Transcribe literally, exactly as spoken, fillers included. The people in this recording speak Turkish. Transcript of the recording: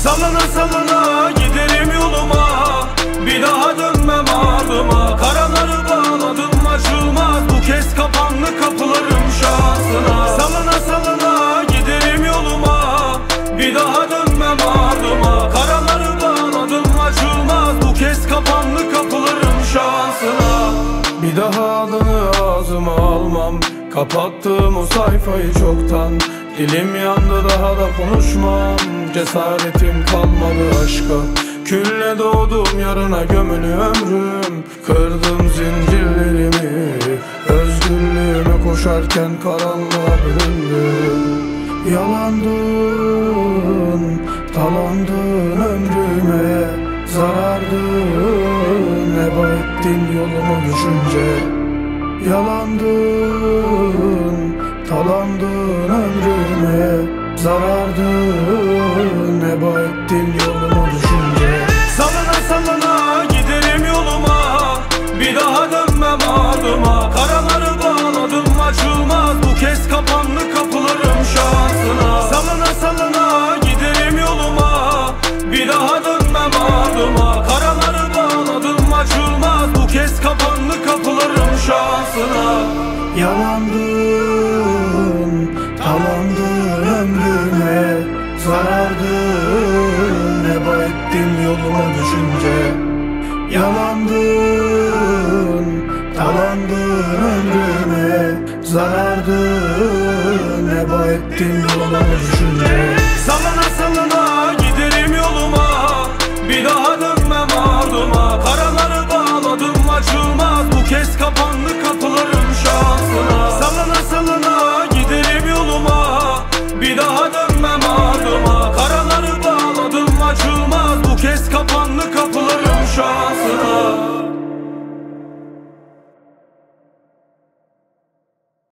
Salına salına giderim yoluma, bir daha dönmem ardıma. Karaları bağladım açılmaz, bu kez kapandı kapılarım şansına. Salına salına giderim yoluma, bir daha dönmem ardıma. Karaları bağladım açılmaz, bu kez kapandı kapılarım şansına. Bir daha adını ağzıma almam, kapattım o sayfayı çoktan. Dilim yandı, daha da konuşmam, cesaretim kalmadı aşka. Külle doğdum, yarına gömülü ömrüm. Kırdım zincirlerimi, özgürlüğüme koşarken karanlığa büründüm. Yalandın, talandın ömrüme, zarardın, eba ettin yolumu düşünce. Yalandın, talandın ömrüme, zarardın, eba ettin yolumu düşünce. Salına salına giderim yoluma, bir daha dönmem ardıma. Karaları bağladım açılmaz, bu kez kapandı kapılarım şansına. Salına salına giderim yoluma, bir daha dönmem ardıma. Karaları bağladım açılmaz, bu kez kapandı kapılarım şansına. Yalandın, talandın ömrüme, zarardın, eba ettin yoluma düşünce. Yalandın, talandın ömrüme, zarardın, eba ettin yoluma düşünce.